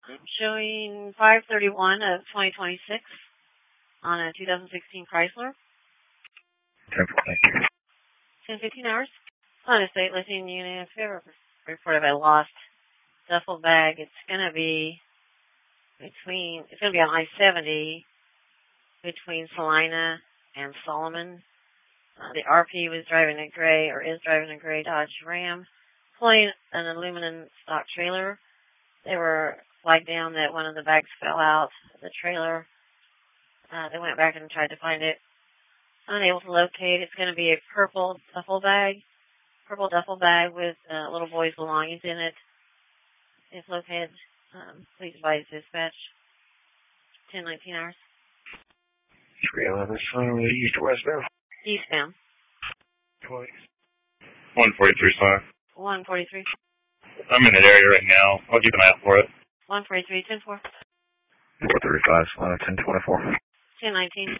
Showing 5/31 of 2026 on a 2016 Chrysler. 10:15 hours. On a state listing unit. If you ever report of a lost duffel bag, it's going to be on I-70 between Salina and Solomon. The RP was driving a gray Dodge Ram, pulling an aluminum stock trailer. They were flagged down that one of the bags fell out of the trailer. They went back and tried to find it. Unable to locate. It's going to be a purple duffel bag with a little boy's belongings in it. If located, please advise dispatch. 10:19 hours. 311 from east to westbound. Eastbound. 143, 143. I'm in that area right now. I'll keep an eye out for it. 143, 10-4. 435, 1024. 10:19.